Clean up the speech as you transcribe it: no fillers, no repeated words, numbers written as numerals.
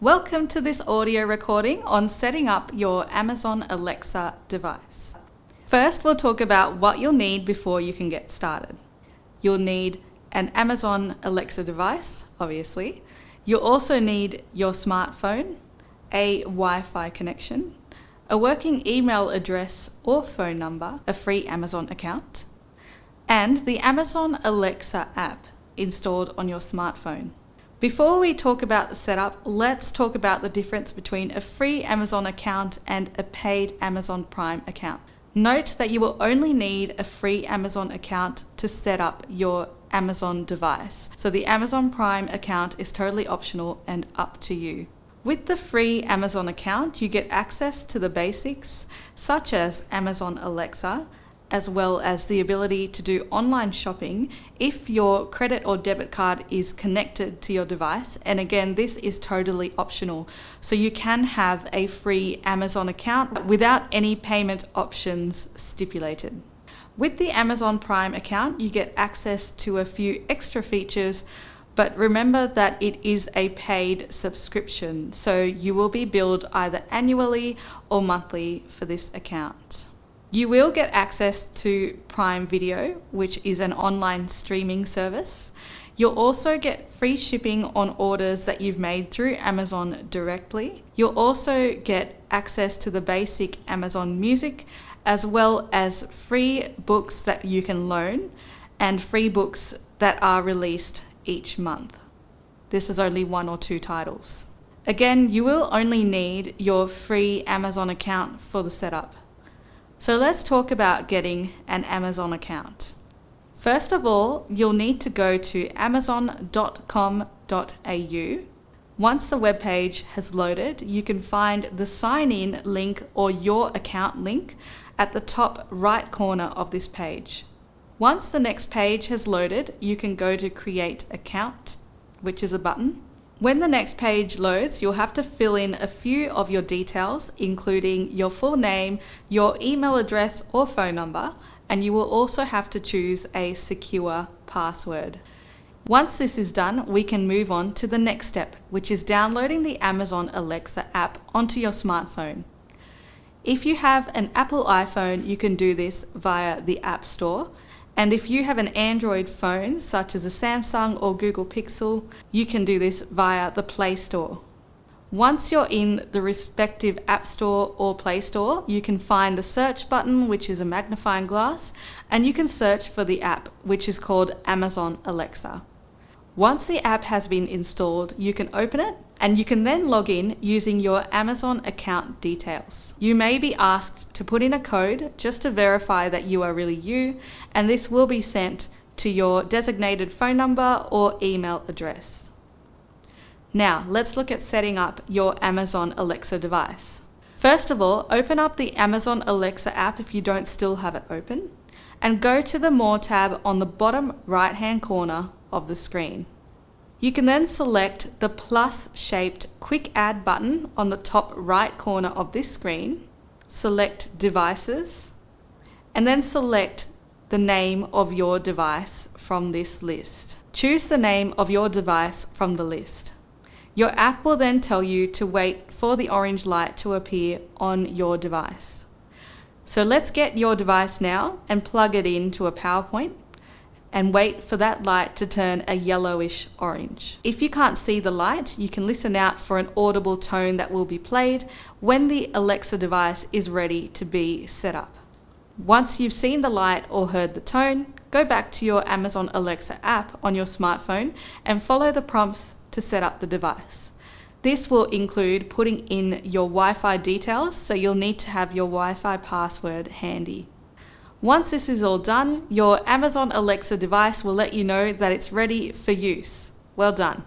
Welcome to this audio recording on setting up your Amazon Alexa device. First, we'll talk about what you'll need before you can get started. You'll need an Amazon Alexa device, obviously. You'll also need your smartphone, a Wi-Fi connection, a working email address or phone number, a free Amazon account, and the Amazon Alexa app installed on your smartphone. Before we talk about the setup, let's talk about the difference between a free Amazon account and a paid Amazon Prime account. Note that you will only need a free Amazon account to set up your Amazon device. So the Amazon Prime account is totally optional and up to you. With the free Amazon account, you get access to the basics such as Amazon Alexa, as well as the ability to do online shopping if your credit or debit card is connected to your device. And again, this is totally optional. So you can have a free Amazon account without any payment options stipulated. With the Amazon Prime account, you get access to a few extra features, but remember that it is a paid subscription. So you will be billed either annually or monthly for this account. You will get access to Prime Video, which is an online streaming service. You'll also get free shipping on orders that you've made through Amazon directly. You'll also get access to the basic Amazon Music, as well as free books that you can loan and free books that are released each month. This is only 1 or 2 titles. Again, you will only need your free Amazon account for the setup. So let's talk about getting an Amazon account. First of all, you'll need to go to amazon.com.au. Once the webpage has loaded, you can find the sign in link or your account link at the top right corner of this page. Once the next page has loaded, you can go to create account, which is a button. When the next page loads, you'll have to fill in a few of your details, including your full name, your email address or phone number, and you will also have to choose a secure password. Once this is done, we can move on to the next step, which is downloading the Amazon Alexa app onto your smartphone. If you have an Apple iPhone, you can do this via the App Store. And if you have an Android phone, such as a Samsung or Google Pixel, you can do this via the Play Store. Once you're in the respective App Store or Play Store, you can find the search button, which is a magnifying glass, and you can search for the app, which is called Amazon Alexa. Once the app has been installed, you can open it and you can then log in using your Amazon account details. You may be asked to put in a code just to verify that you are really you, and this will be sent to your designated phone number or email address. Now, let's look at setting up your Amazon Alexa device. First of all, open up the Amazon Alexa app if you don't still have it open, and go to the More tab on the bottom right-hand corner of the screen. You can then select the plus-shaped Quick Add button on the top right corner of this screen, select Devices, and then select the name of your device from this list. Choose the name of your device from the list. Your app will then tell you to wait for the orange light to appear on your device. So let's get your device now and plug it into a PowerPoint and wait for that light to turn a yellowish orange. If you can't see the light, you can listen out for an audible tone that will be played when the Alexa device is ready to be set up. Once you've seen the light or heard the tone, go back to your Amazon Alexa app on your smartphone and follow the prompts to set up the device. This will include putting in your Wi-Fi details, so you'll need to have your Wi-Fi password handy. Once this is all done, your Amazon Alexa device will let you know that it's ready for use. Well done.